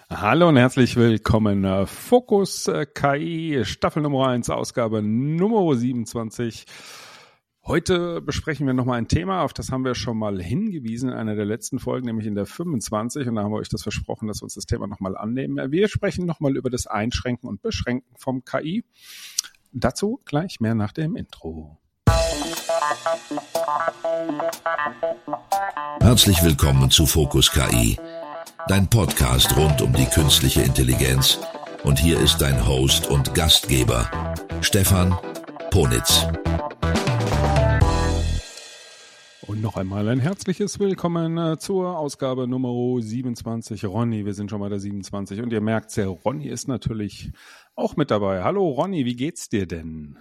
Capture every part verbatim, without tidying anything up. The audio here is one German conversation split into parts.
Hallo und herzlich willkommen. Fokus K I, Staffel Nummer eins, Ausgabe Nummer siebenundzwanzig. Heute besprechen wir nochmal ein Thema, auf das haben wir schon mal hingewiesen in einer der letzten Folgen, nämlich in der fünfundzwanzig. Und da haben wir euch das versprochen, dass wir uns das Thema nochmal annehmen. Wir sprechen nochmal über das Einschränken und Beschränken vom K I. Dazu gleich mehr nach dem Intro. Herzlich willkommen zu Fokus K I, dein Podcast rund um die künstliche Intelligenz. Und hier ist dein Host und Gastgeber, Stefan Ponitz. Und noch einmal ein herzliches Willkommen zur Ausgabe Nummer siebenundzwanzig. Ronny, wir sind schon bei der siebenundzwanzig und ihr merkt, der Ronny ist natürlich auch mit dabei. Hallo Ronny, wie geht's dir denn?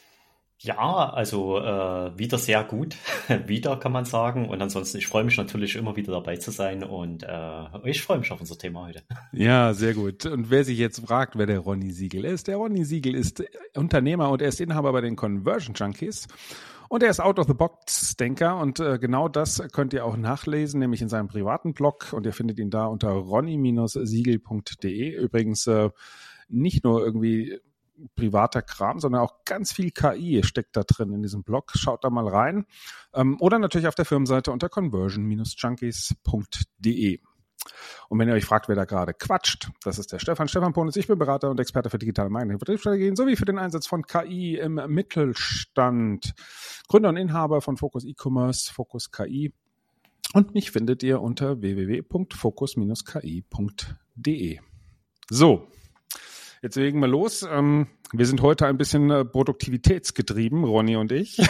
Ja, also äh, wieder sehr gut, wieder kann man sagen. Und ansonsten, ich freue mich natürlich immer wieder dabei zu sein und äh, ich freue mich auf unser Thema heute. Ja, sehr gut. Und wer sich jetzt fragt, wer der Ronny Siegel ist, der Ronny Siegel ist Unternehmer und er ist Inhaber bei den Conversion Junkies. Und er ist Out-of-the-Box-Denker und äh, genau das könnt ihr auch nachlesen, nämlich in seinem privaten Blog und ihr findet ihn da unter ronny siegel punkt de. Übrigens äh, nicht nur irgendwie privater Kram, sondern auch ganz viel K I steckt da drin in diesem Blog. Schaut da mal rein. Ähm, oder natürlich auf der Firmenseite unter conversion junkies punkt de. Und wenn ihr euch fragt, wer da gerade quatscht, das ist der Stefan, Stefan Ponitz. Ich bin Berater und Experte für digitale Marketing und Vertriebsstrategien sowie für den Einsatz von K I im Mittelstand. Gründer und Inhaber von Fokus E-Commerce, Fokus K I. Und mich findet ihr unter w w w punkt fokus K I punkt de. So, jetzt legen wir los. Ähm, wir sind heute ein bisschen äh, produktivitätsgetrieben, Ronny und ich.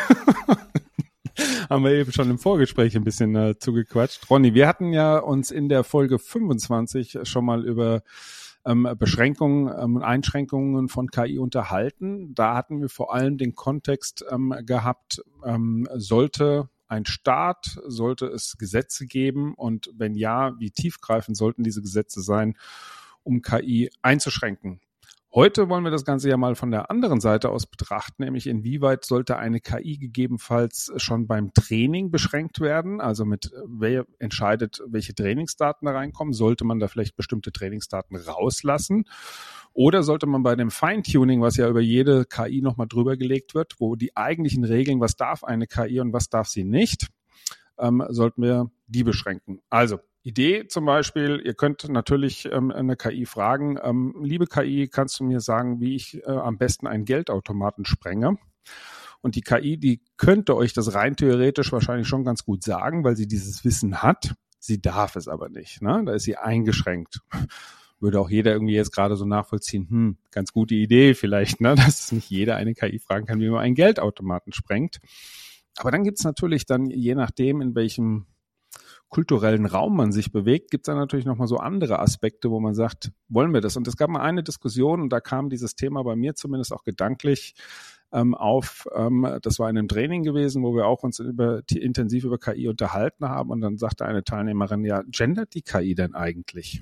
Haben wir eben schon im Vorgespräch ein bisschen äh, zugequatscht. Ronny, wir hatten ja uns in der Folge fünfundzwanzig schon mal über ähm, Beschränkungen und ähm, Einschränkungen von K I unterhalten. Da hatten wir vor allem den Kontext ähm, gehabt, ähm, sollte ein Staat, sollte es Gesetze geben und wenn ja, wie tiefgreifend sollten diese Gesetze sein, um K I einzuschränken? Heute wollen wir das Ganze ja mal von der anderen Seite aus betrachten, nämlich inwieweit sollte eine K I gegebenenfalls schon beim Training beschränkt werden, also mit wer entscheidet, welche Trainingsdaten da reinkommen, sollte man da vielleicht bestimmte Trainingsdaten rauslassen oder sollte man bei dem Feintuning, was ja über jede K I nochmal drüber gelegt wird, wo die eigentlichen Regeln, was darf eine K I und was darf sie nicht, ähm, sollten wir die beschränken. Also Idee zum Beispiel, ihr könnt natürlich ähm, eine K I fragen, ähm, liebe K I, kannst du mir sagen, wie ich äh, am besten einen Geldautomaten sprenge? Und die K I, die könnte euch das rein theoretisch wahrscheinlich schon ganz gut sagen, weil sie dieses Wissen hat. Sie darf es aber nicht, ne? Da ist sie eingeschränkt. Würde auch jeder irgendwie jetzt gerade so nachvollziehen, hm, ganz gute Idee vielleicht, ne, dass nicht jeder eine K I fragen kann, wie man einen Geldautomaten sprengt. Aber dann gibt's natürlich dann, je nachdem, in welchem kulturellen Raum man sich bewegt, gibt es dann natürlich nochmal so andere Aspekte, wo man sagt, wollen wir das? Und es gab mal eine Diskussion und da kam dieses Thema bei mir zumindest auch gedanklich ähm, auf. Ähm, das war in einem Training gewesen, wo wir auch uns über, intensiv über K I unterhalten haben und dann sagte eine Teilnehmerin, ja, gendert die K I denn eigentlich?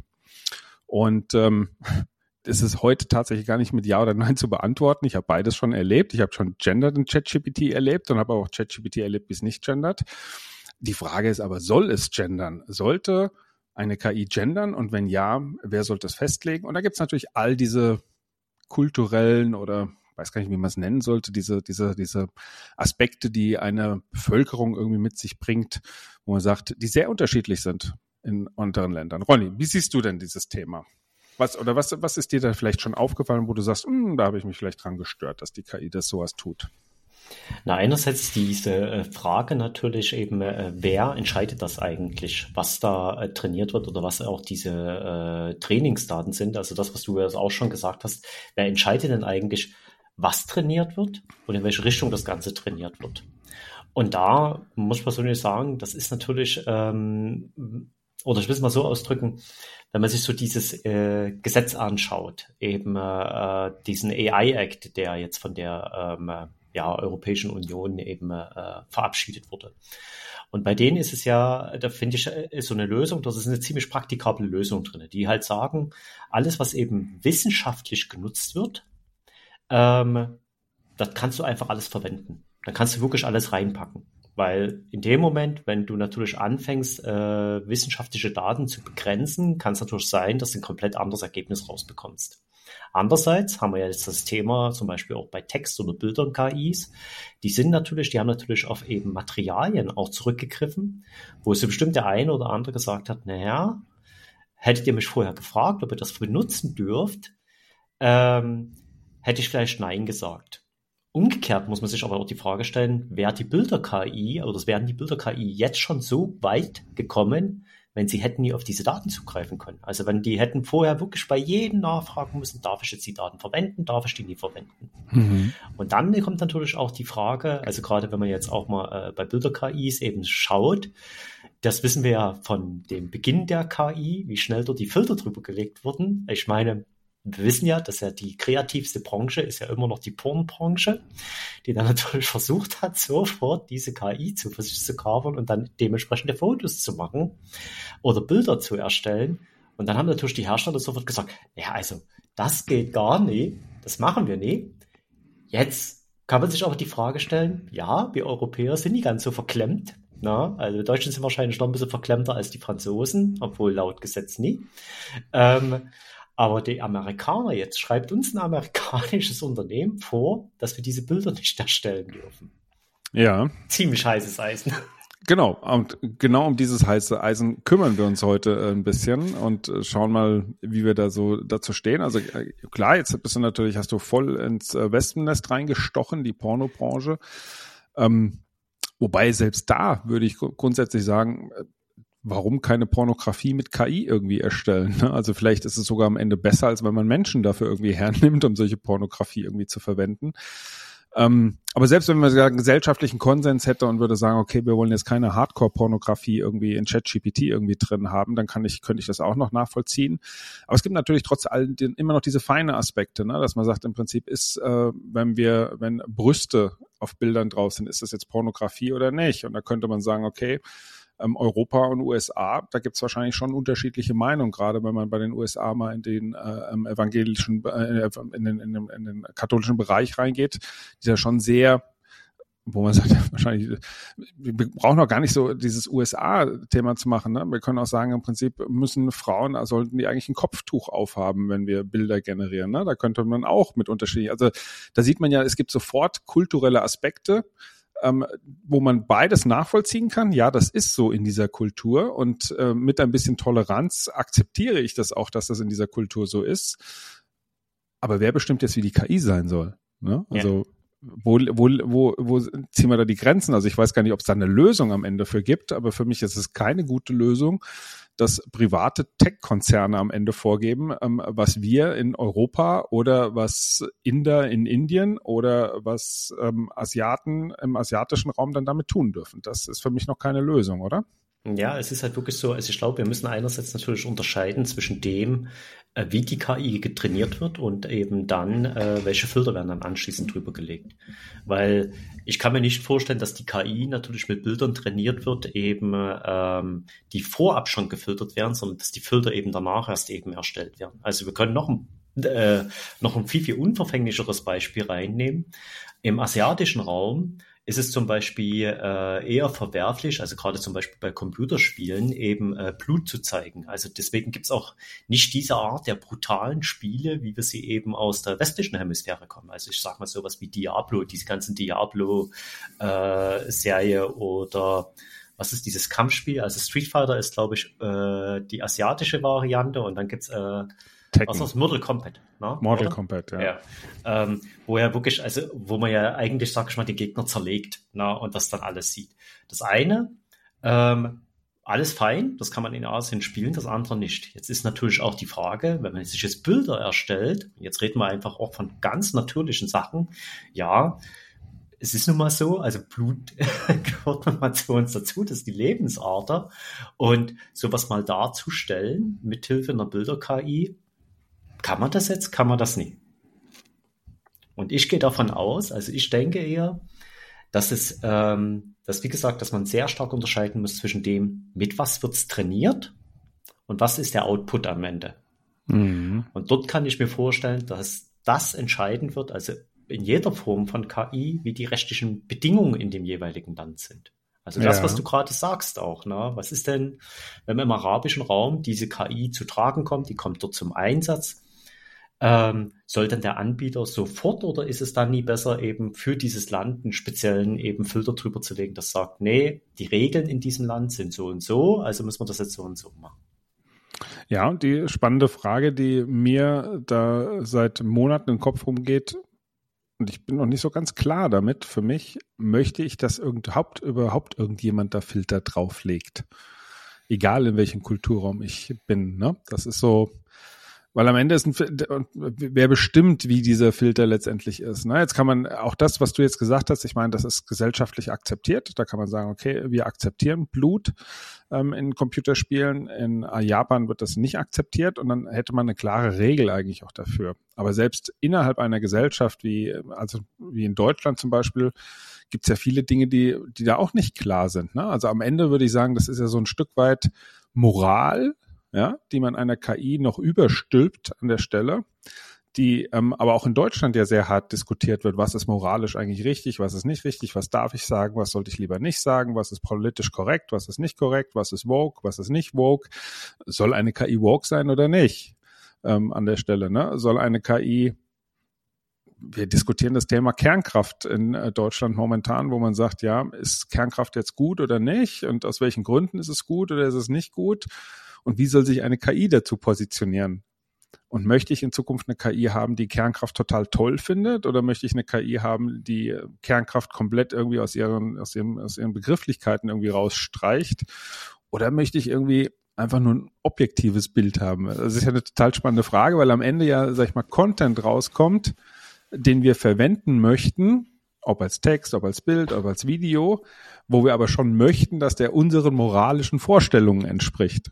Und ähm, es ist heute tatsächlich gar nicht mit Ja oder Nein zu beantworten. Ich habe beides schon erlebt. Ich habe schon gendert in ChatGPT erlebt und habe auch ChatGPT erlebt, wie es nicht gendert. Die Frage ist aber, soll es gendern? Sollte eine K I gendern? Und wenn ja, wer sollte es festlegen? Und da gibt es natürlich all diese kulturellen oder weiß gar nicht, wie man es nennen sollte, diese, diese, diese Aspekte, die eine Bevölkerung irgendwie mit sich bringt, wo man sagt, die sehr unterschiedlich sind in anderen Ländern. Ronny, wie siehst du denn dieses Thema? Was, oder was, was ist dir da vielleicht schon aufgefallen, wo du sagst, da habe ich mich vielleicht dran gestört, dass die K I das sowas tut? Na, einerseits diese Frage natürlich eben, wer entscheidet das eigentlich, was da trainiert wird oder was auch diese äh, Trainingsdaten sind. Also das, was du ja auch schon gesagt hast, wer entscheidet denn eigentlich, was trainiert wird und in welche Richtung das Ganze trainiert wird. Und da muss ich persönlich sagen, das ist natürlich, ähm, oder ich will es mal so ausdrücken, wenn man sich so dieses äh, Gesetz anschaut, eben äh, diesen A I-Act, der jetzt von der ähm, ja, Europäischen Union eben äh, verabschiedet wurde. Und bei denen ist es ja, da finde ich, ist so eine Lösung, das ist eine ziemlich praktikable Lösung drin, die halt sagen, alles, was eben wissenschaftlich genutzt wird, ähm, das kannst du einfach alles verwenden. Da kannst du wirklich alles reinpacken. Weil in dem Moment, wenn du natürlich anfängst, äh, wissenschaftliche Daten zu begrenzen, kann es natürlich sein, dass du ein komplett anderes Ergebnis rausbekommst. Andererseits haben wir jetzt das Thema zum Beispiel auch bei Text- oder Bildern-K Is. Die sind natürlich, die haben natürlich auf eben Materialien auch zurückgegriffen, wo so bestimmt der eine oder andere gesagt hat, naja, hättet ihr mich vorher gefragt, ob ihr das benutzen dürft, ähm, hätte ich vielleicht Nein gesagt. Umgekehrt muss man sich aber auch die Frage stellen, wäre die Bilder-K I oder wären die Bilder-K I jetzt schon so weit gekommen, wenn sie hätten nie auf diese Daten zugreifen können. Also wenn die hätten vorher wirklich bei jedem nachfragen müssen, darf ich jetzt die Daten verwenden, darf ich die nie verwenden. Mhm. Und dann kommt natürlich auch die Frage, also gerade wenn man jetzt auch mal äh, bei Bilder-K Is eben schaut, das wissen wir ja von dem Beginn der K I, wie schnell dort die Filter drüber gelegt wurden. Ich meine, wir wissen ja, dass ja die kreativste Branche ist ja immer noch die Pornbranche, die dann natürlich versucht hat, sofort diese K I zu, für sich zu covern und dann dementsprechende Fotos zu machen oder Bilder zu erstellen. Und dann haben natürlich die Hersteller sofort gesagt, ja, also das geht gar nicht, das machen wir nicht. Jetzt kann man sich aber die Frage stellen, ja, wir Europäer sind nicht ganz so verklemmt. Na, also die Deutschen sind wahrscheinlich noch ein bisschen verklemmter als die Franzosen, obwohl laut Gesetz nie. Ähm, Aber die Amerikaner, jetzt schreibt uns ein amerikanisches Unternehmen vor, dass wir diese Bilder nicht erstellen dürfen. Ja. Ziemlich heißes Eisen. Genau, und genau um dieses heiße Eisen kümmern wir uns heute ein bisschen und schauen mal, wie wir da so dazu stehen. Also klar, jetzt bist du natürlich, hast du voll ins Wespennest reingestochen, die Pornobranche. Ähm, wobei selbst da würde ich grundsätzlich sagen, warum keine Pornografie mit K I irgendwie erstellen? Ne? Also vielleicht ist es sogar am Ende besser, als wenn man Menschen dafür irgendwie hernimmt, um solche Pornografie irgendwie zu verwenden. Ähm, aber selbst wenn man einen gesellschaftlichen Konsens hätte und würde sagen, okay, wir wollen jetzt keine Hardcore-Pornografie irgendwie in ChatGPT irgendwie drin haben, dann kann ich, könnte ich das auch noch nachvollziehen. Aber es gibt natürlich trotz allem immer noch diese feinen Aspekte, ne? Dass man sagt, im Prinzip ist, äh, wenn wir, wenn Brüste auf Bildern drauf sind, ist das jetzt Pornografie oder nicht? Und da könnte man sagen, okay, Ähm, Europa und U S A, da gibt es wahrscheinlich schon unterschiedliche Meinungen, gerade wenn man bei den U S A mal in den äh, evangelischen, äh, in, den, in, den, in den katholischen Bereich reingeht, die ja schon sehr, wo man sagt, wahrscheinlich, wir brauchen auch gar nicht so dieses U S A-Thema zu machen. Ne? Wir können auch sagen, im Prinzip müssen Frauen, also sollten die eigentlich ein Kopftuch aufhaben, wenn wir Bilder generieren. Ne? Da könnte man auch mit unterschiedlichen, also da sieht man ja, es gibt sofort kulturelle Aspekte, Ähm, wo man beides nachvollziehen kann. Ja, das ist so in dieser Kultur und äh, mit ein bisschen Toleranz akzeptiere ich das auch, dass das in dieser Kultur so ist. Aber wer bestimmt jetzt, wie die K I sein soll? Ne? Also ja. wo, wo, wo, wo ziehen wir da die Grenzen? Also ich weiß gar nicht, ob es da eine Lösung am Ende für gibt, aber für mich ist es keine gute Lösung, dass private Tech-Konzerne am Ende vorgeben, ähm, was wir in Europa oder was Inder in Indien oder was ähm, Asiaten im asiatischen Raum dann damit tun dürfen. Das ist für mich noch keine Lösung, oder? Ja, es ist halt wirklich so, also ich glaube, wir müssen einerseits natürlich unterscheiden zwischen dem, äh, wie die K I getrainiert wird und eben dann, äh, welche Filter werden dann anschließend drüber gelegt. Weil ich kann mir nicht vorstellen, dass die K I natürlich mit Bildern trainiert wird, eben ähm, die vorab schon gefiltert werden, sondern dass die Filter eben danach erst eben erstellt werden. Also wir können noch ein, äh, noch ein viel, viel unverfänglicheres Beispiel reinnehmen. Im asiatischen Raum ist es zum Beispiel äh, eher verwerflich, also gerade zum Beispiel bei Computerspielen, eben äh, Blut zu zeigen. Also deswegen gibt's auch nicht diese Art der brutalen Spiele, wie wir sie eben aus der westlichen Hemisphäre kommen. Also ich sag mal sowas wie Diablo, diese ganzen Diablo-Serie äh, oder was ist dieses Kampfspiel? Also Street Fighter ist, glaube ich, äh, die asiatische Variante und dann gibt's äh, was ist das? Mortal Kombat, ne? Mortal Oder? Kombat, ja. ja. Ähm, wo ja wirklich, also wo man ja eigentlich, sag ich mal, die Gegner zerlegt, ne? Und das dann alles sieht. Das eine, ähm, alles fein, das kann man in Asien spielen, das andere nicht. Jetzt ist natürlich auch die Frage, wenn man sich jetzt Bilder erstellt, jetzt reden wir einfach auch von ganz natürlichen Sachen, ja, es ist nun mal so, also Blut gehört nun mal zu uns dazu, das ist die Lebensader und sowas mal darzustellen, mithilfe einer Bilder-K I, kann man das jetzt, kann man das nicht. Und ich gehe davon aus, also ich denke eher, dass es, ähm, dass wie gesagt, dass man sehr stark unterscheiden muss zwischen dem, mit was wird's trainiert und was ist der Output am Ende. Mhm. Und dort kann ich mir vorstellen, dass das entscheidend wird, also in jeder Form von K I, wie die rechtlichen Bedingungen in dem jeweiligen Land sind. Also das, Ja. was du gerade sagst auch, ne? Was ist denn, wenn im arabischen Raum diese K I zu tragen kommt, die kommt dort zum Einsatz, ähm, soll dann der Anbieter sofort oder ist es dann nie besser, eben für dieses Land einen speziellen eben Filter drüber zu legen, das sagt, nee, die Regeln in diesem Land sind so und so, also müssen wir das jetzt so und so machen. Ja, und die spannende Frage, die mir da seit Monaten im Kopf rumgeht, und ich bin noch nicht so ganz klar damit, für mich, möchte ich, dass überhaupt, überhaupt irgendjemand da Filter drauflegt. Egal in welchem Kulturraum ich bin, ne? Das ist so, weil am Ende ist ein, wer bestimmt, wie dieser Filter letztendlich ist. Ne? Jetzt kann man auch das, was du jetzt gesagt hast, ich meine, das ist gesellschaftlich akzeptiert. Da kann man sagen, okay, wir akzeptieren Blut ähm, in Computerspielen. In äh, Japan wird das nicht akzeptiert und dann hätte man eine klare Regel eigentlich auch dafür. Aber selbst innerhalb einer Gesellschaft wie, also wie in Deutschland zum Beispiel, gibt es ja viele Dinge, die, die da auch nicht klar sind. Ne? Also am Ende würde ich sagen, das ist ja so ein Stück weit Moral, ja, die man einer K I noch überstülpt an der Stelle, die ähm, aber auch in Deutschland ja sehr hart diskutiert wird, was ist moralisch eigentlich richtig, was ist nicht richtig, was darf ich sagen, was sollte ich lieber nicht sagen, was ist politisch korrekt, was ist nicht korrekt, was ist woke, was ist nicht woke, soll eine K I woke sein oder nicht ähm, an der Stelle, ne? Soll eine K I, wir diskutieren das Thema Kernkraft in äh, Deutschland momentan, wo man sagt, ja, ist Kernkraft jetzt gut oder nicht und aus welchen Gründen ist es gut oder ist es nicht gut? Und wie soll sich eine K I dazu positionieren? Und möchte ich in Zukunft eine K I haben, die Kernkraft total toll findet? Oder möchte ich eine K I haben, die Kernkraft komplett irgendwie aus ihren, aus ihren, aus ihren Begrifflichkeiten irgendwie rausstreicht? Oder möchte ich irgendwie einfach nur ein objektives Bild haben? Das ist ja eine total spannende Frage, weil am Ende ja, sag ich mal, Content rauskommt, den wir verwenden möchten, ob als Text, ob als Bild, ob als Video, wo wir aber schon möchten, dass der unseren moralischen Vorstellungen entspricht.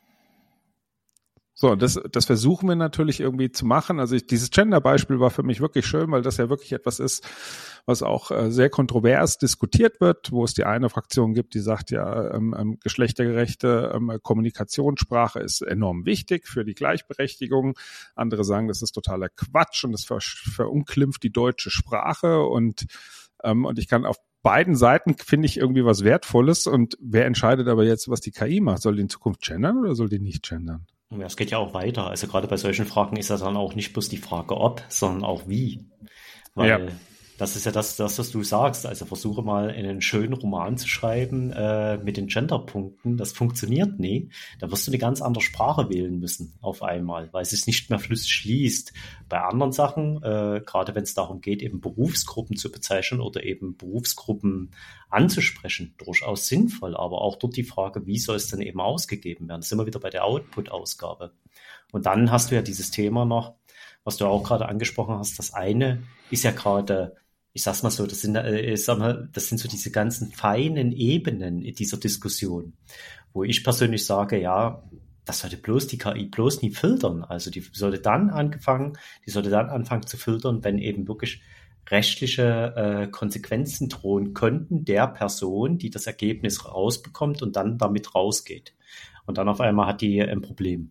So, das, das versuchen wir natürlich irgendwie zu machen. Also ich, dieses Gender-Beispiel war für mich wirklich schön, weil das ja wirklich etwas ist, was auch äh, sehr kontrovers diskutiert wird, wo es die eine Fraktion gibt, die sagt, ja, ähm, ähm, geschlechtergerechte ähm, Kommunikationssprache ist enorm wichtig für die Gleichberechtigung. Andere sagen, das ist totaler Quatsch und das ver- verunglimpft die deutsche Sprache und, ähm, und ich kann auf beiden Seiten finde ich irgendwie was Wertvolles und wer entscheidet aber jetzt, was die K I macht? Soll die in Zukunft gendern oder soll die nicht gendern? Ja, es geht ja auch weiter. Also gerade bei solchen Fragen ist ja dann auch nicht bloß die Frage ob, sondern auch wie. Weil Ja. das ist ja das, das, was du sagst. Also versuche mal einen schönen Roman zu schreiben äh, mit den Genderpunkten. Das funktioniert nie. Da wirst du eine ganz andere Sprache wählen müssen auf einmal, weil es sich nicht mehr flüssig liest. Bei anderen Sachen, äh, gerade wenn es darum geht, eben Berufsgruppen zu bezeichnen oder eben Berufsgruppen anzusprechen, durchaus sinnvoll. Aber auch dort die Frage, wie soll es denn eben ausgegeben werden? Das sind wir wieder bei der Output-Ausgabe. Und dann hast du ja dieses Thema noch, was du auch gerade angesprochen hast. Das eine ist ja gerade, ich sag's mal so, das sind, äh, ich sag mal, das sind so diese ganzen feinen Ebenen in dieser Diskussion, wo ich persönlich sage, ja, das sollte bloß die K I bloß nie filtern. Also die sollte dann angefangen, die sollte dann anfangen zu filtern, wenn eben wirklich rechtliche äh, Konsequenzen drohen könnten der Person, die das Ergebnis rausbekommt und dann damit rausgeht. Und dann auf einmal hat die ein Problem.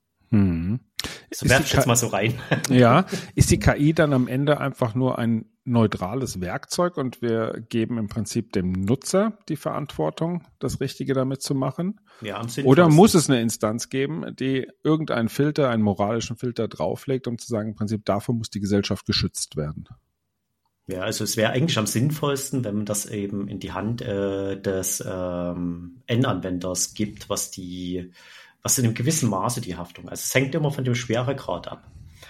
Hm. So werfe ich jetzt mal so rein. Ja, ist die K I dann am Ende einfach nur ein neutrales Werkzeug und wir geben im Prinzip dem Nutzer die Verantwortung, das Richtige damit zu machen? Ja, am Oder muss es eine Instanz geben, die irgendeinen Filter, einen moralischen Filter drauflegt, um zu sagen, im Prinzip davon muss die Gesellschaft geschützt werden? Ja, also es wäre eigentlich am sinnvollsten, wenn man das eben in die Hand äh, des ähm, Endanwenders gibt, was die, was in einem gewissen Maße die Haftung. Also es hängt immer von dem Schweregrad ab.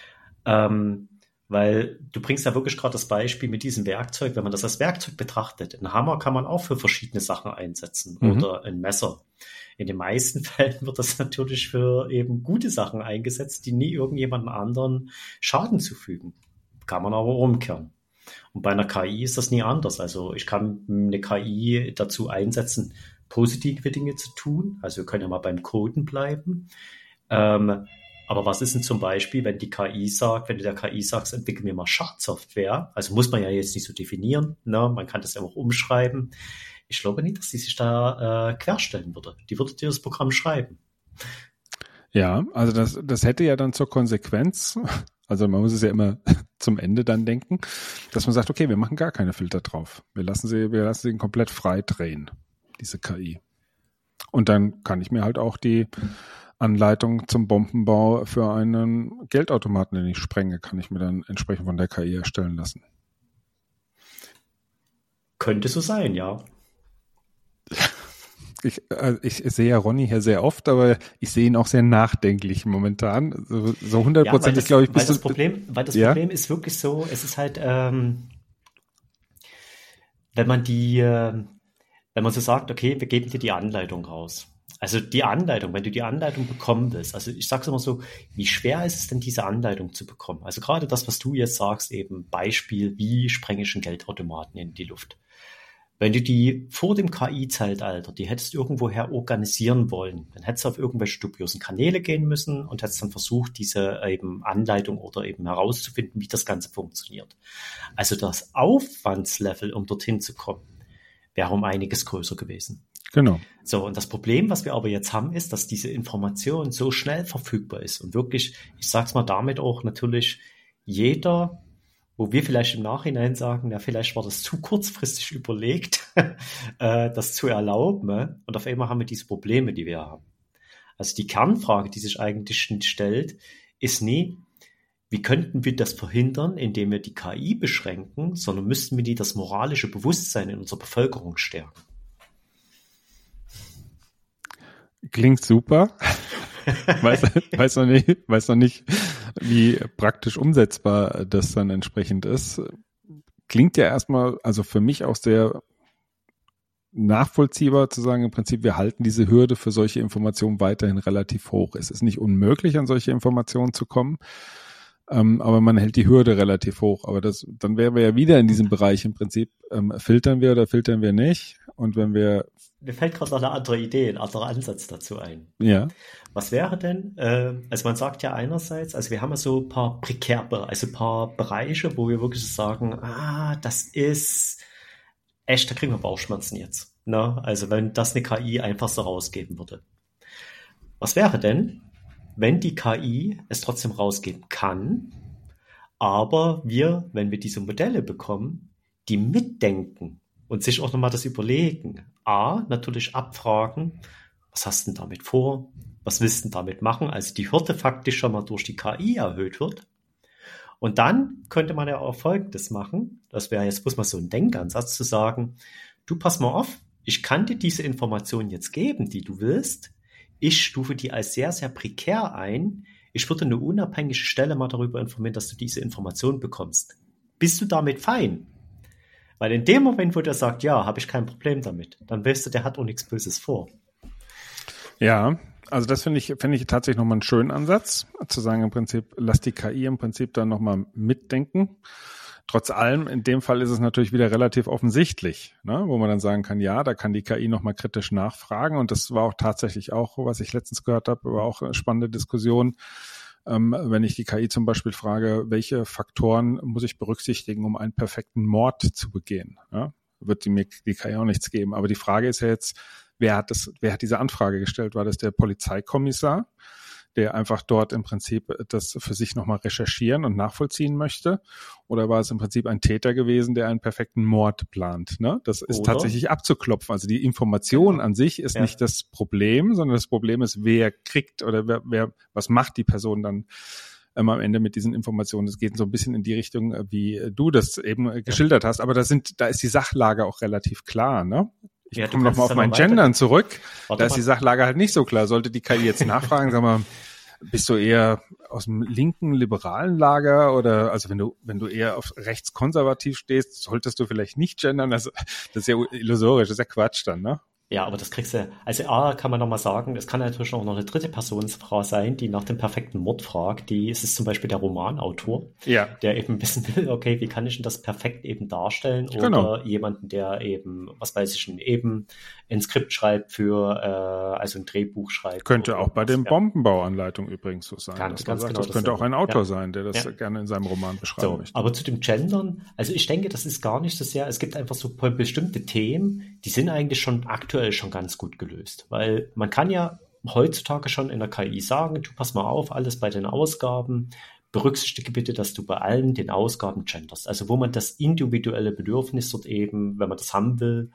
Ähm, weil du bringst ja wirklich gerade das Beispiel mit diesem Werkzeug, wenn man das als Werkzeug betrachtet. Einen Hammer kann man auch für verschiedene Sachen einsetzen mhm. oder ein Messer. In den meisten Fällen wird das natürlich für eben gute Sachen eingesetzt, die nie irgendjemandem anderen Schaden zufügen. Kann man aber umkehren. Und bei einer K I ist das nie anders. Also ich kann eine K I dazu einsetzen, positive Dinge zu tun. Also wir können ja mal beim Coden bleiben. Ähm, aber was ist denn zum Beispiel, wenn die K I sagt, wenn du der K I sagst, entwickel mir mal Schadsoftware, also muss man ja jetzt nicht so definieren, ne? Man kann das ja auch umschreiben. Ich glaube nicht, dass die sich da äh, querstellen würde. Die würde dir das Programm schreiben. Ja, also das, das hätte ja dann zur Konsequenz, also man muss es ja immer zum Ende dann denken, dass man sagt, okay, wir machen gar keine Filter drauf. Wir lassen sie, wir lassen sie komplett frei drehen. diese K I. Und dann kann ich mir halt auch die Anleitung zum Bombenbau für einen Geldautomaten, den ich sprenge, kann ich mir dann entsprechend von der K I erstellen lassen. Könnte so sein, ja. Ich, also ich sehe ja Ronny hier sehr oft, aber ich sehe ihn auch sehr nachdenklich momentan. So, so hundertprozentig, ja, glaube ich, bist weil das du, Problem, Weil das ja? Problem ist wirklich so, es ist halt, ähm, wenn man die, äh, wenn man so sagt, okay, wir geben dir die Anleitung raus. Also die Anleitung, wenn du die Anleitung bekommen willst, also ich sage es immer so, wie schwer ist es denn, diese Anleitung zu bekommen? Also gerade das, was du jetzt sagst, eben Beispiel, wie sprenge ich einen Geldautomaten in die Luft? Wenn du die vor dem K I-Zeitalter, die hättest du irgendwoher organisieren wollen, dann hättest du auf irgendwelche dubiosen Kanäle gehen müssen und hättest dann versucht, diese eben Anleitung oder eben herauszufinden, wie das Ganze funktioniert. Also das Aufwandslevel, um dorthin zu kommen, wäre um einiges größer gewesen. Genau. So, und das Problem, was wir aber jetzt haben, ist, dass diese Information so schnell verfügbar ist und wirklich, ich sag's mal damit auch natürlich, jeder, wo wir vielleicht im Nachhinein sagen, ja, vielleicht war das zu kurzfristig überlegt, äh, das zu erlauben. Und auf einmal haben wir diese Probleme, die wir haben. Also die Kernfrage, die sich eigentlich stellt, ist nie, wie könnten wir das verhindern, indem wir die K I beschränken, sondern müssten wir die das moralische Bewusstsein in unserer Bevölkerung stärken. Klingt super. weiß, weiß, noch nicht, weiß noch nicht, wie praktisch umsetzbar das dann entsprechend ist. Klingt ja erstmal, also für mich auch sehr nachvollziehbar zu sagen, im Prinzip, wir halten diese Hürde für solche Informationen weiterhin relativ hoch. Es ist nicht unmöglich, an solche Informationen zu kommen, ähm, aber man hält die Hürde relativ hoch. Aber das, dann wären wir ja wieder in diesem Bereich im Prinzip, ähm, filtern wir oder filtern wir nicht? Und wenn wir Mir fällt gerade noch eine andere Idee, ein anderer Ansatz dazu ein. Ja. Was wäre denn, äh, also man sagt ja einerseits, also wir haben ja so ein paar prekär, also ein paar Bereiche, wo wir wirklich sagen, ah, das ist echt, da kriegen wir Bauchschmerzen jetzt. Ne? Also wenn das eine K I einfach so rausgeben würde. Was wäre denn, wenn die K I es trotzdem rausgeben kann, aber wir, wenn wir diese Modelle bekommen, die mitdenken und sich auch nochmal das überlegen. A, natürlich abfragen, was hast du denn damit vor? Was willst du denn damit machen? Also die Hürde faktisch schon mal durch die K I erhöht wird. Und dann könnte man ja auch Folgendes machen. Das wäre jetzt bloß mal so ein Denkansatz zu sagen, du pass mal auf, ich kann dir diese Informationen jetzt geben, die du willst. Ich stufe die als sehr, sehr prekär ein. Ich würde eine unabhängige Stelle mal darüber informieren, dass du diese Informationen bekommst. Bist du damit fein? Weil in dem Moment, wo der sagt, ja, habe ich kein Problem damit, dann weißt du, der hat auch nichts Böses vor. Ja, also das finde ich, finde ich tatsächlich nochmal einen schönen Ansatz, zu sagen im Prinzip, lass die K I im Prinzip dann nochmal mitdenken. Trotz allem, in dem Fall ist es natürlich wieder relativ offensichtlich, ne, wo man dann sagen kann, ja, da kann die K I nochmal kritisch nachfragen. Und das war auch tatsächlich auch, was ich letztens gehört habe, war auch eine spannende Diskussion. Ähm, wenn ich die K I zum Beispiel frage, welche Faktoren muss ich berücksichtigen, um einen perfekten Mord zu begehen, ja, wird die mir die K I auch nichts geben. Aber die Frage ist ja jetzt, wer hat das, wer hat diese Anfrage gestellt? War das der Polizeikommissar, der einfach dort im Prinzip das für sich nochmal recherchieren und nachvollziehen möchte? Oder war es im Prinzip ein Täter gewesen, der einen perfekten Mord plant? Ne? Das ist Oder? tatsächlich abzuklopfen. Also die Information an sich ist ja. nicht das Problem, sondern das Problem ist, wer kriegt oder wer, wer was macht die Person dann ähm, am Ende mit diesen Informationen. Das geht so ein bisschen in die Richtung, wie du das eben äh, geschildert hast. Aber da sind, da ist die Sachlage auch relativ klar, ne? Ich ja, komme nochmal auf mein Gendern zurück. Warte da ist mal. Die Sachlage halt nicht so klar. Sollte die K I jetzt nachfragen, sag mal, bist du eher aus dem linken, liberalen Lager oder, also wenn du, wenn du eher auf rechtskonservativ stehst, solltest du vielleicht nicht gendern. Das, das ist ja illusorisch, das ist ja Quatsch dann, ne? Ja, aber das kriegst du, also A, kann man nochmal sagen, es kann natürlich auch noch eine dritte Personsfrau sein, die nach dem perfekten Mord fragt. Die ist es zum Beispiel der Romanautor, ja. der eben wissen will, okay, wie kann ich denn das perfekt eben darstellen? Oder genau. jemanden, der eben, was weiß ich, eben ein Skript schreibt für, äh, also ein Drehbuch schreibt. Könnte auch bei den ja. Bombenbauanleitungen übrigens so sein. Ganz, ganz sagt, genau, das könnte auch ein Autor ja. sein, der das ja. gerne in seinem Roman beschreiben so, möchte. Aber zu dem Gendern, also ich denke, das ist gar nicht so sehr, es gibt einfach so bestimmte Themen, die sind eigentlich schon aktuell schon ganz gut gelöst, weil man kann ja heutzutage schon in der K I sagen, du pass mal auf, alles bei den Ausgaben, berücksichtige bitte, dass du bei allen den Ausgaben genderst, also wo man das individuelle Bedürfnis dort eben, wenn man das haben will,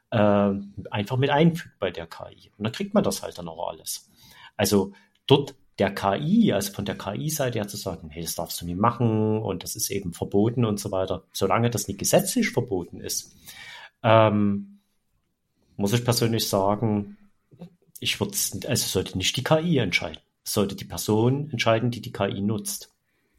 äh, einfach mit einfügt bei der K I. Und dann kriegt man das halt dann auch alles. Also dort der K I, also von der K I-Seite her zu sagen, hey, das darfst du nicht machen und das ist eben verboten und so weiter, solange das nicht gesetzlich verboten ist, ähm, muss ich persönlich sagen, ich würde, also sollte nicht die K I entscheiden. Es sollte die Person entscheiden, die die K I nutzt.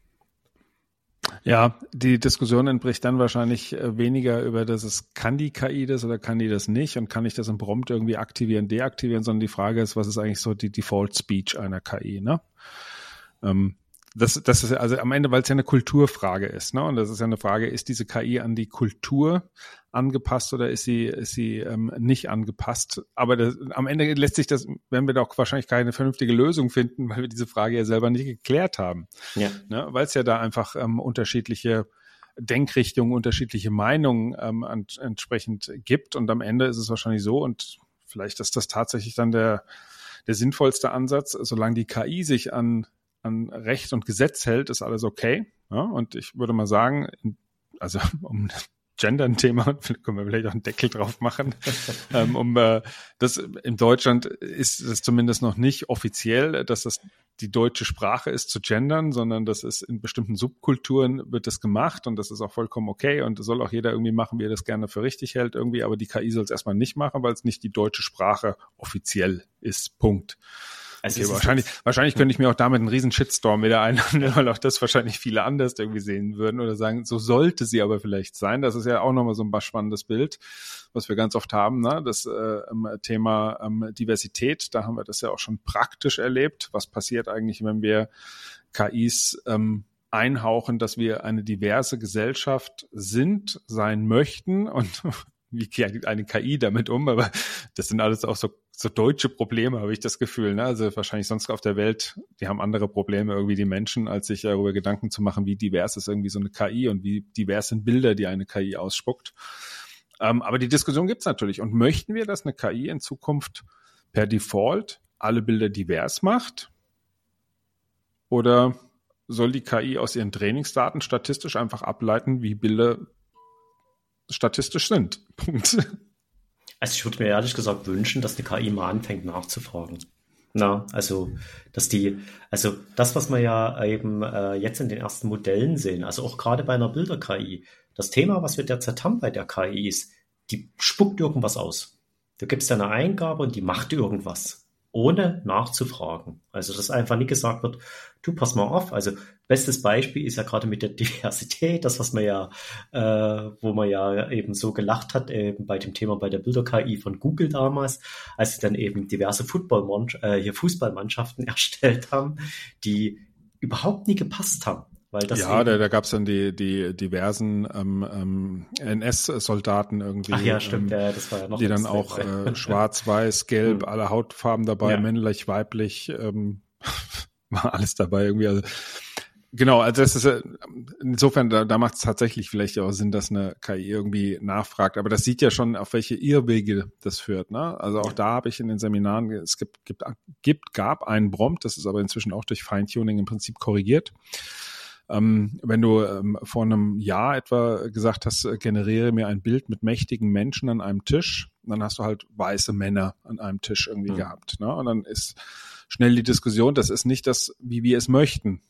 Ja, die Diskussion entbricht dann wahrscheinlich weniger über das, es kann die K I das oder kann die das nicht und kann ich das im Prompt irgendwie aktivieren, deaktivieren, sondern die Frage ist, was ist eigentlich so die Default Speech einer K I, ne? Ähm, das, das ist also am Ende, weil es ja eine Kulturfrage ist, ne? Und das ist ja eine Frage, ist diese K I an die Kultur angepasst oder ist sie, ist sie ähm, nicht angepasst? Aber das, am Ende lässt sich das, werden wir doch wahrscheinlich keine vernünftige Lösung finden, weil wir diese Frage ja selber nicht geklärt haben. Ja. Ne? Weil es ja da einfach ähm, unterschiedliche Denkrichtungen, unterschiedliche Meinungen ähm, an, entsprechend gibt. Und am Ende ist es wahrscheinlich so, und vielleicht ist das tatsächlich dann der, der sinnvollste Ansatz, solange die K I sich an an Recht und Gesetz hält, ist alles okay. Ja, und ich würde mal sagen, also um Gender ein Thema, können wir vielleicht auch einen Deckel drauf machen. ähm, um äh, das in Deutschland ist es zumindest noch nicht offiziell, dass das die deutsche Sprache ist zu gendern, sondern das ist in bestimmten Subkulturen wird das gemacht und das ist auch vollkommen okay und das soll auch jeder irgendwie machen, wie er das gerne für richtig hält irgendwie, aber die K I soll es erstmal nicht machen, weil es nicht die deutsche Sprache offiziell ist. Punkt. Also okay, wahrscheinlich, wahrscheinlich könnte ich mir auch damit einen riesen Shitstorm wieder einhandeln, weil auch das wahrscheinlich viele anders irgendwie sehen würden oder sagen, so sollte sie aber vielleicht sein. Das ist ja auch nochmal so ein spannendes Bild, was wir ganz oft haben, ne? Das äh, Thema ähm, Diversität, da haben wir das ja auch schon praktisch erlebt. Was passiert eigentlich, wenn wir K Is ähm, einhauchen, dass wir eine diverse Gesellschaft sind, sein möchten und wie geht eine K I damit um? Aber das sind alles auch so so deutsche Probleme, habe ich das Gefühl. Ne? Also wahrscheinlich sonst auf der Welt, die haben andere Probleme irgendwie die Menschen, als sich darüber Gedanken zu machen, wie divers ist irgendwie so eine K I und wie divers sind Bilder, die eine K I ausspuckt. Ähm, aber die Diskussion gibt's natürlich. Und möchten wir, dass eine K I in Zukunft per Default alle Bilder divers macht? Oder soll die K I aus ihren Trainingsdaten statistisch einfach ableiten, wie Bilder statistisch sind? Punkt. Also ich würde mir ehrlich gesagt wünschen, dass die K I mal anfängt nachzufragen. Na, also, dass die, also das, was wir ja eben äh, jetzt in den ersten Modellen sehen, also auch gerade bei einer Bilder-K I, das Thema, was wir derzeit haben bei der K I ist, die spuckt irgendwas aus. Du gibst eine Eingabe und die macht irgendwas, ohne nachzufragen. Also, dass einfach nicht gesagt wird, du, pass mal auf. Also, bestes Beispiel ist ja gerade mit der Diversität, das, was man ja, äh, wo man ja eben so gelacht hat, eben bei dem Thema bei der Bilder-K I von Google damals, als sie dann eben diverse Football- äh, hier Fußballmannschaften erstellt haben, die überhaupt nie gepasst haben. Weil das ja, da, da gab es dann die, die diversen ähm, ähm, N S-Soldaten irgendwie. Ach ja, stimmt, ähm, ja, das war ja noch. Die dann auch äh, schwarz, weiß, gelb, alle Hautfarben dabei, ja. Männlich, weiblich, ähm, war alles dabei irgendwie. Also, genau, also das ist äh, insofern, da, da macht es tatsächlich vielleicht auch Sinn, dass eine K I irgendwie nachfragt. Aber das sieht ja schon, auf welche Irrwege das führt. Ne? Also auch ja. Da habe ich in den Seminaren, es gibt, gibt, gibt, gab einen Prompt, das ist aber inzwischen auch durch Feintuning im Prinzip korrigiert. Ähm, wenn du ähm, vor einem Jahr etwa gesagt hast, äh, generiere mir ein Bild mit mächtigen Menschen an einem Tisch, dann hast du halt weiße Männer an einem Tisch irgendwie mhm. gehabt. Ne? Und dann ist schnell die Diskussion, das ist nicht das, wie wir es möchten.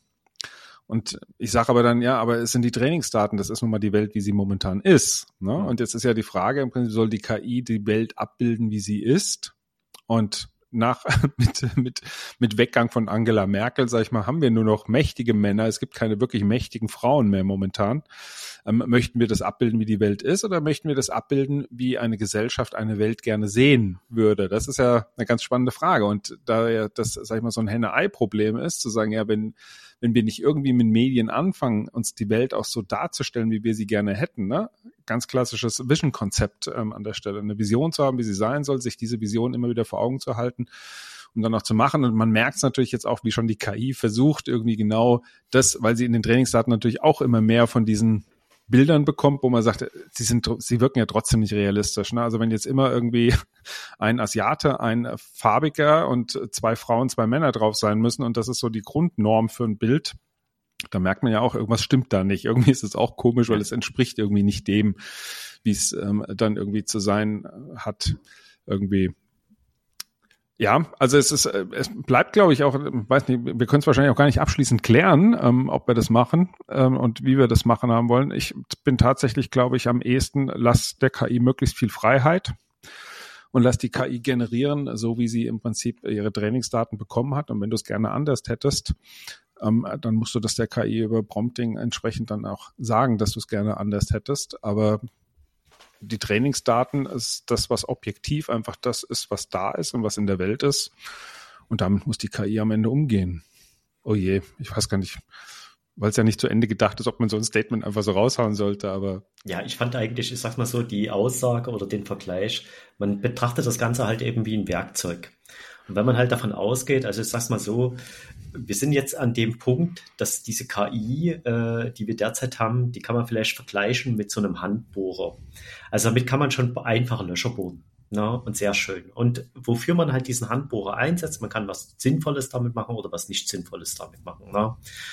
Und ich sage aber dann, ja, aber es sind die Trainingsdaten, das ist nun mal die Welt, wie sie momentan ist. Ne? Mhm. Und jetzt ist ja die Frage, im Prinzip soll die K I die Welt abbilden, wie sie ist? Und nach mit mit mit Weggang von Angela Merkel, sag ich mal, haben wir nur noch mächtige Männer. Es gibt keine wirklich mächtigen Frauen mehr momentan. Ähm, möchten wir das abbilden, wie die Welt ist, oder möchten wir das abbilden, wie eine Gesellschaft eine Welt gerne sehen würde? Das ist ja eine ganz spannende Frage. Und da ja das, sag ich mal, so ein Henne-Ei-Problem ist, zu sagen, ja, wenn wenn wir nicht irgendwie mit Medien anfangen, uns die Welt auch so darzustellen, wie wir sie gerne hätten, ne? Ganz klassisches Vision-Konzept ähm, an der Stelle. Eine Vision zu haben, wie sie sein soll, sich diese Vision immer wieder vor Augen zu halten, um dann auch zu machen. Und man merkt es natürlich jetzt auch, wie schon die K I versucht, irgendwie genau das, weil sie in den Trainingsdaten natürlich auch immer mehr von diesen Bildern bekommt, wo man sagt, sie sind, sie wirken ja trotzdem nicht realistisch. Ne? Also wenn jetzt immer irgendwie ein Asiate, ein Farbiger und zwei Frauen, zwei Männer drauf sein müssen und das ist so die Grundnorm für ein Bild, Da merkt man ja auch, irgendwas stimmt da nicht. Irgendwie ist es auch komisch, weil es entspricht irgendwie nicht dem, wie es ähm, dann irgendwie zu sein hat. Irgendwie. Ja, also es ist, es bleibt, glaube ich, auch, weiß nicht, wir können es wahrscheinlich auch gar nicht abschließend klären, ähm, ob wir das machen ähm, und wie wir das machen haben wollen. Ich bin tatsächlich, glaube ich, am ehesten, lass der K I möglichst viel Freiheit und lass die K I generieren, so wie sie im Prinzip ihre Trainingsdaten bekommen hat. Und wenn du es gerne anders hättest, ähm, dann musst du das der K I über Prompting entsprechend dann auch sagen, dass du es gerne anders hättest. Aber die Trainingsdaten ist das, was objektiv einfach das ist, was da ist und was in der Welt ist. Und damit muss die K I am Ende umgehen. Oh je, ich weiß gar nicht, weil es ja nicht zu Ende gedacht ist, ob man so ein Statement einfach so raushauen sollte, aber... Ja, ich fand eigentlich, ich sag mal so, die Aussage oder den Vergleich, man betrachtet das Ganze halt eben wie ein Werkzeug. Und wenn man halt davon ausgeht, also ich sag's mal so, wir sind jetzt an dem Punkt, dass diese K I, äh, die wir derzeit haben, die kann man vielleicht vergleichen mit so einem Handbohrer. Also damit kann man schon einfache Löcher bohren. Ne? Und sehr schön. Und wofür man halt diesen Handbohrer einsetzt, man kann was Sinnvolles damit machen oder was nicht Sinnvolles damit machen. Ne?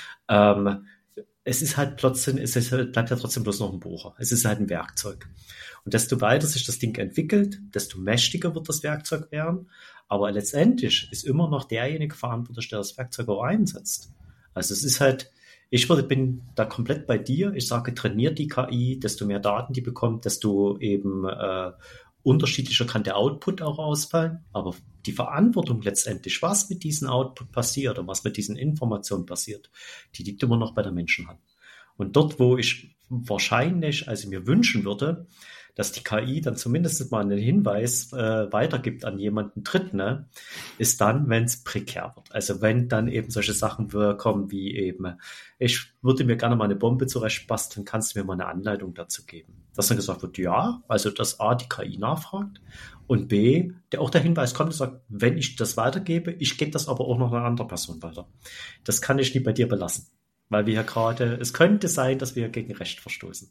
Ähm, es ist halt trotzdem, es ist, bleibt ja trotzdem bloß noch ein Bohrer. Es ist halt ein Werkzeug. Und desto weiter sich das Ding entwickelt, desto mächtiger wird das Werkzeug werden. Aber letztendlich ist immer noch derjenige verantwortlich, der das Werkzeug auch einsetzt. Also es ist halt, ich würde, bin da komplett bei dir. Ich sage, trainiert die K I, desto mehr Daten die bekommt, desto eben äh, unterschiedlicher kann der Output auch ausfallen. Aber die Verantwortung letztendlich, was mit diesem Output passiert und was mit diesen Informationen passiert, die liegt immer noch bei der Menschenhand. Und dort, wo ich wahrscheinlich, also mir wünschen würde, dass die K I dann zumindest mal einen Hinweis äh, weitergibt an jemanden Dritten, ne, ist dann, wenn es prekär wird. Also wenn dann eben solche Sachen kommen wie eben, ich würde mir gerne mal eine Bombe zurechtbasteln, kannst du mir mal eine Anleitung dazu geben? Dass dann gesagt wird, ja, also dass A, die K I nachfragt und B, der auch der Hinweis kommt und sagt, wenn ich das weitergebe, ich gebe das aber auch noch einer anderen Person weiter. Das kann ich nie bei dir belassen. Weil wir ja gerade, es könnte sein, dass wir gegen Recht verstoßen.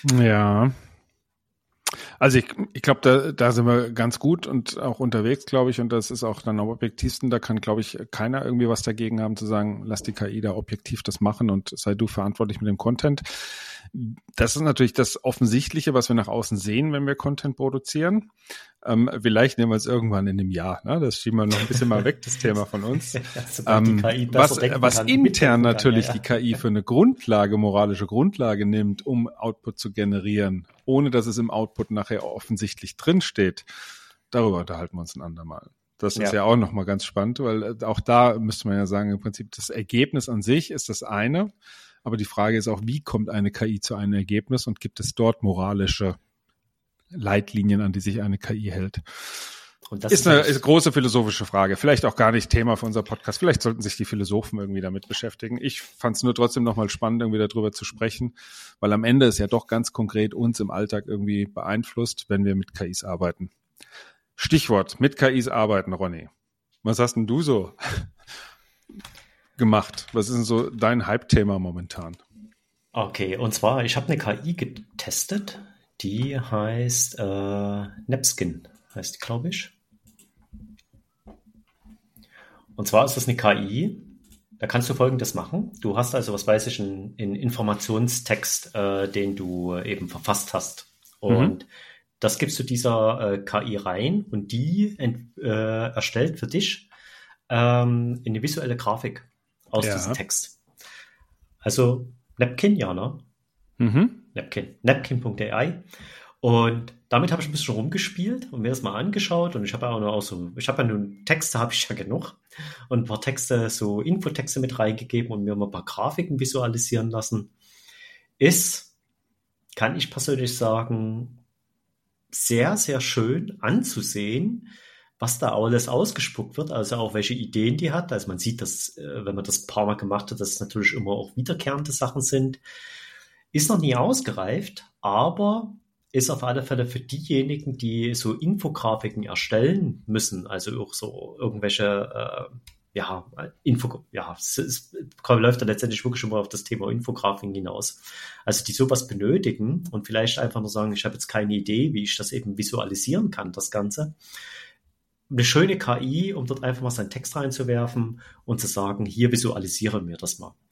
Ja. Also ich, ich glaube, da, da sind wir ganz gut und auch unterwegs, glaube ich, und das ist auch dann am objektivsten. Da kann, glaube ich, keiner irgendwie was dagegen haben zu sagen, lass die K I da objektiv das machen und sei du verantwortlich mit dem Content. Das ist natürlich das Offensichtliche, was wir nach außen sehen, wenn wir Content produzieren. Ähm, vielleicht nehmen wir es irgendwann in einem Jahr. Ne? Das schieben wir noch ein bisschen mal weg, das Thema von uns. ähm, was was intern natürlich kann, ja, ja. die K I für eine Grundlage, moralische Grundlage nimmt, um Output zu generieren, ohne dass es im Output nachher offensichtlich drinsteht, darüber unterhalten wir uns ein andermal. Das ist ja, ja auch nochmal ganz spannend, weil auch da müsste man ja sagen, im Prinzip das Ergebnis an sich ist das eine. Aber die Frage ist auch, wie kommt eine K I zu einem Ergebnis und gibt es dort moralische Leitlinien, an die sich eine K I hält? Und das ist, ist eine ist große philosophische Frage. Vielleicht auch gar nicht Thema für unser Podcast. Vielleicht sollten sich die Philosophen irgendwie damit beschäftigen. Ich fand es nur trotzdem nochmal spannend, irgendwie darüber zu sprechen, weil am Ende es ja doch ganz konkret uns im Alltag irgendwie beeinflusst, wenn wir mit K Is arbeiten. Stichwort, mit K Is arbeiten, Ronny. Was hast denn du so gemacht? Was ist denn so dein Hype-Thema momentan? Okay, und zwar, ich habe eine K I getestet, die heißt äh, Napskin, heißt die, glaube ich. Und zwar ist das eine K I, da kannst du Folgendes machen. Du hast also, was weiß ich, einen, einen Informationstext, äh, den du eben verfasst hast. Und mhm. das gibst du dieser äh, K I rein und die ent, äh, erstellt für dich ähm, eine visuelle Grafik aus ja. diesem Text. Also Napkin, ja, ne? Mhm. Napkin. Napkin punkt A I. Und damit habe ich ein bisschen rumgespielt und mir das mal angeschaut. Und ich habe ja auch noch auch so, ich habe ja nun Texte, habe ich ja genug. Und ein paar Texte, so Infotexte mit reingegeben und mir mal ein paar Grafiken visualisieren lassen. Ist, kann ich persönlich sagen, sehr, sehr schön anzusehen, was da alles ausgespuckt wird, also auch welche Ideen die hat. Also man sieht, dass, wenn man das ein paar Mal gemacht hat, dass es natürlich immer auch wiederkehrende Sachen sind. Ist noch nie ausgereift, aber ist auf alle Fälle für diejenigen, die so Infografiken erstellen müssen, also auch so irgendwelche, äh, ja, Info, ja, es, es läuft dann letztendlich wirklich immer auf das Thema Infografiken hinaus. Also die sowas benötigen und vielleicht einfach nur sagen, ich habe jetzt keine Idee, wie ich das eben visualisieren kann, das Ganze. Eine schöne K I, um dort einfach mal seinen Text reinzuwerfen und zu sagen, hier visualisiere mir das mal.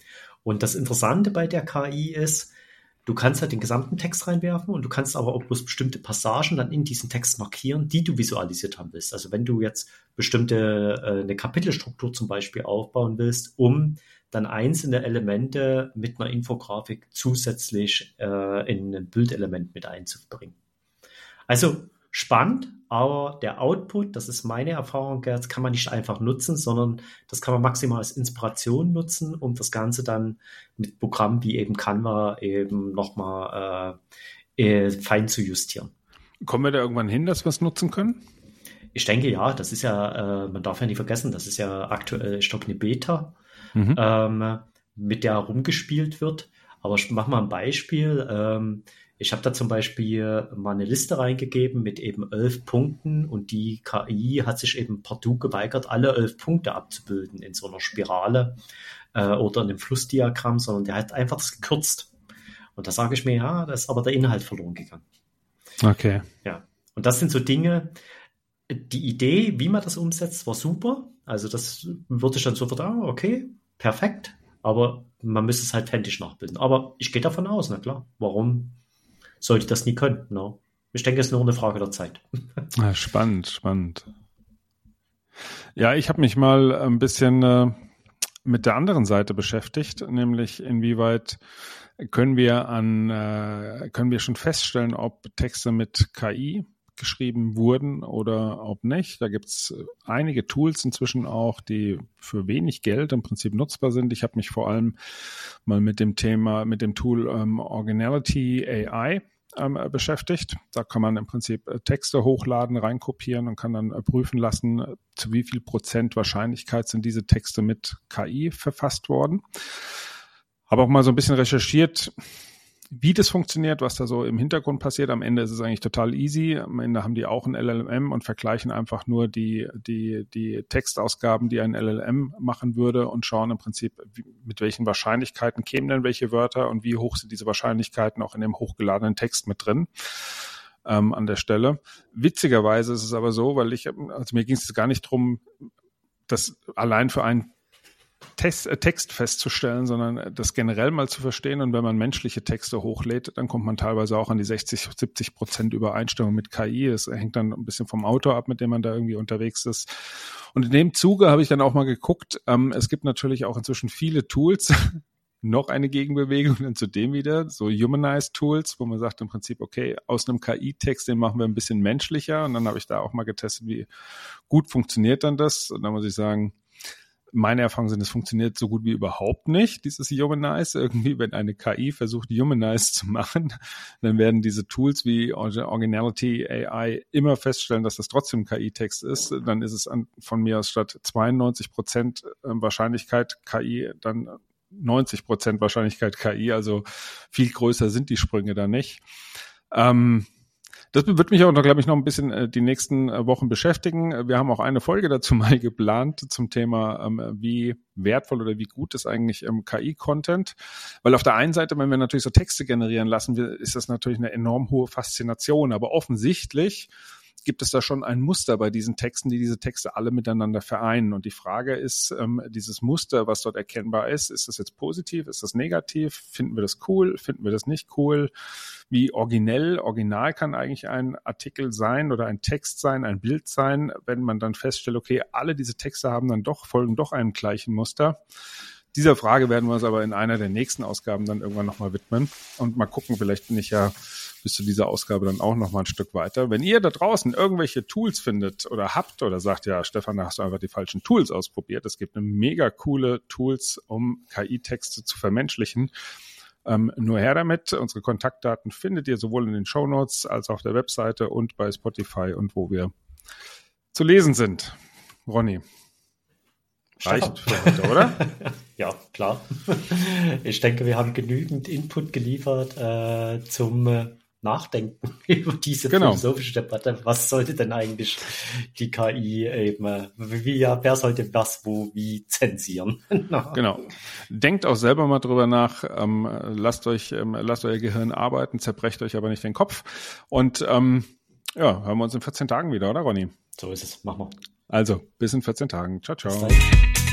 Und das Interessante bei der K I ist, du kannst halt den gesamten Text reinwerfen und du kannst aber auch bloß bestimmte Passagen dann in diesen Text markieren, die du visualisiert haben willst. Also wenn du jetzt bestimmte, äh, eine Kapitelstruktur zum Beispiel aufbauen willst, um dann einzelne Elemente mit einer Infografik zusätzlich äh, in ein Bildelement mit einzubringen. Also spannend, aber der Output, das ist meine Erfahrung, das kann man nicht einfach nutzen, sondern das kann man maximal als Inspiration nutzen, um das Ganze dann mit Programmen wie eben Canva eben nochmal äh, äh, fein zu justieren. Kommen wir da irgendwann hin, dass wir es nutzen können? Ich denke ja, das ist ja, äh, man darf ja nicht vergessen, das ist ja aktuell, ich glaube, eine Beta, Mhm. ähm, mit der rumgespielt wird. Aber ich mache mal ein Beispiel. Ähm, ich habe da zum Beispiel mal eine Liste reingegeben mit eben elf Punkten und die K I hat sich eben partout geweigert, alle elf Punkte abzubilden in so einer Spirale äh, oder in einem Flussdiagramm, sondern der hat einfach das gekürzt. Und da sage ich mir, ja, da ist aber der Inhalt verloren gegangen. Okay. Ja. Und das sind so Dinge, die Idee, wie man das umsetzt, war super. Also das würde ich dann sofort, ah, okay, perfekt. Aber man müsste es halt händisch nachbilden. Aber ich gehe davon aus, na klar. Warum sollte ich das nie können? No? Ich denke, es ist nur eine Frage der Zeit. Ja, spannend, spannend. Ja, ich habe mich mal ein bisschen äh, mit der anderen Seite beschäftigt, nämlich inwieweit können wir an äh, können wir schon feststellen, ob Texte mit K I geschrieben wurden oder ob nicht. Da gibt's einige Tools inzwischen auch, die für wenig Geld im Prinzip nutzbar sind. Ich habe mich vor allem mal mit dem Thema, mit dem Tool ähm, Originality A I ähm, beschäftigt. Da kann man im Prinzip äh, Texte hochladen, reinkopieren und kann dann äh, prüfen lassen, äh, zu wie viel Prozent Wahrscheinlichkeit sind diese Texte mit K I verfasst worden. Habe auch mal so ein bisschen recherchiert, wie das funktioniert, was da so im Hintergrund passiert. Am Ende ist es eigentlich total easy. Am Ende haben die auch ein L L M und vergleichen einfach nur die, die, die Textausgaben, die ein L L M machen würde und schauen im Prinzip, wie, mit welchen Wahrscheinlichkeiten kämen denn welche Wörter und wie hoch sind diese Wahrscheinlichkeiten auch in dem hochgeladenen Text mit drin. Ähm, an der Stelle. Witzigerweise ist es aber so, weil ich, also mir ging es gar nicht drum, das allein für einen Text, äh, Text festzustellen, sondern das generell mal zu verstehen. Und wenn man menschliche Texte hochlädt, dann kommt man teilweise auch an die sechzig, siebzig Prozent Übereinstimmung mit K I. Das hängt dann ein bisschen vom Autor ab, mit dem man da irgendwie unterwegs ist. Und in dem Zuge habe ich dann auch mal geguckt, ähm, es gibt natürlich auch inzwischen viele Tools, noch eine Gegenbewegung dann zu dem wieder, so Humanized Tools, wo man sagt im Prinzip, okay, aus einem K I-Text, den machen wir ein bisschen menschlicher. Und dann habe ich da auch mal getestet, wie gut funktioniert dann das. Und dann muss ich sagen, meine Erfahrungen sind, es funktioniert so gut wie überhaupt nicht, dieses Humanize. Irgendwie, wenn eine K I versucht, Humanize zu machen, dann werden diese Tools wie Originality A I immer feststellen, dass das trotzdem K I-Text ist. Dann ist es an, von mir aus statt zweiundneunzig Prozent Wahrscheinlichkeit K I, dann neunzig Prozent Wahrscheinlichkeit K I. Also viel größer sind die Sprünge da nicht. Ähm, Das wird mich auch noch, glaube ich, noch ein bisschen äh, die nächsten äh, Wochen beschäftigen. Wir haben auch eine Folge dazu mal geplant zum Thema, ähm, wie wertvoll oder wie gut ist eigentlich ähm, K I-Content. Weil auf der einen Seite, wenn wir natürlich so Texte generieren lassen, wir, ist das natürlich eine enorm hohe Faszination. Aber offensichtlich gibt es da schon ein Muster bei diesen Texten, die diese Texte alle miteinander vereinen. Und die Frage ist, ähm, dieses Muster, was dort erkennbar ist, ist das jetzt positiv, ist das negativ? Finden wir das cool? Finden wir das nicht cool? Wie originell, original kann eigentlich ein Artikel sein oder ein Text sein, ein Bild sein, wenn man dann feststellt, okay, alle diese Texte haben dann doch, folgen doch einem gleichen Muster. Dieser Frage werden wir uns aber in einer der nächsten Ausgaben dann irgendwann nochmal widmen und mal gucken, vielleicht bin ich ja bis zu dieser Ausgabe dann auch nochmal ein Stück weiter. Wenn ihr da draußen irgendwelche Tools findet oder habt oder sagt, ja, Stefan, da hast du einfach die falschen Tools ausprobiert. Es gibt eine mega coole Tools, um K I-Texte zu vermenschlichen. Ähm, nur her damit. Unsere Kontaktdaten findet ihr sowohl in den Shownotes als auch auf der Webseite und bei Spotify und wo wir zu lesen sind. Ronny. Reicht für heute, oder? Ja, klar. Ich denke, wir haben genügend Input geliefert äh, zum äh, Nachdenken über diese genau. philosophische Debatte. Was sollte denn eigentlich die K I eben, wie, ja, wer sollte was, wo, wie zensieren? Genau. Denkt auch selber mal drüber nach, ähm, lasst euch, ähm, lasst euer Gehirn arbeiten, zerbrecht euch aber nicht den Kopf. Und ähm, ja, hören wir uns in vierzehn Tagen wieder, oder Ronny? So ist es, machen wir. Also, bis in vierzehn Tagen. Ciao, ciao. Bis dann.